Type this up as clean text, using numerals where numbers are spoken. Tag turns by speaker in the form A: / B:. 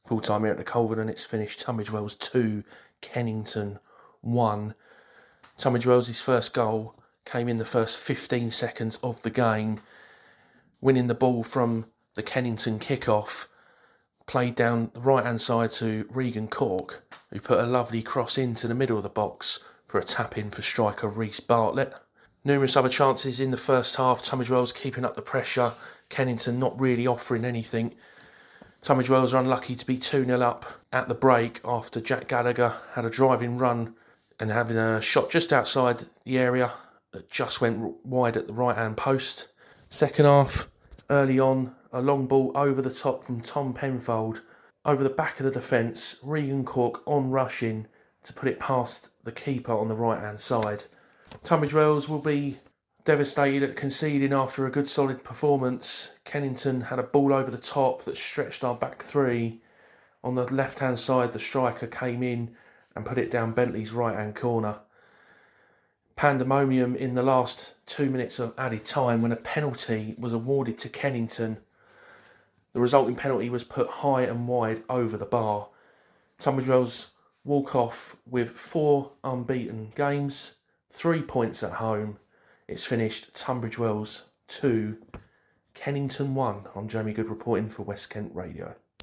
A: Full time here at the Culverden, it's finished Tunbridge Wells 2, Kennington 1. Tunbridge Wells' first goal came in the first 15 seconds of the game, winning the ball from the Kennington kick-off, played down the right-hand side to Regan Cork, who put a lovely cross into the middle of the box for a tap-in for striker Reece Bartlett. Numerous other chances in the first half, Tunbridge Wells keeping up the pressure, Kennington not really offering anything. Tunbridge Wells are unlucky to be 2-0 up at the break after Jack Gallagher had a driving run and having a shot just outside the area that just went wide at the right-hand post. Second half, early on, a long ball over the top from Tom Penfold, over the back of the defence, Regan Cork on rushing to put it past the keeper on the right-hand side. Tunbridge Wells will be devastated at conceding after a good solid performance. Kennington had a ball over the top that stretched our back three. On the left-hand side, the striker came in and put it down Bentley's right-hand corner. Pandemonium in the last 2 minutes of added time when a penalty was awarded to Kennington. The resulting penalty was put high and wide over the bar. Tunbridge Wells walk off with 4 unbeaten games, 3 points at home. It's finished Tunbridge Wells 2, Kennington 1. I'm Jamie Good reporting for West Kent Radio.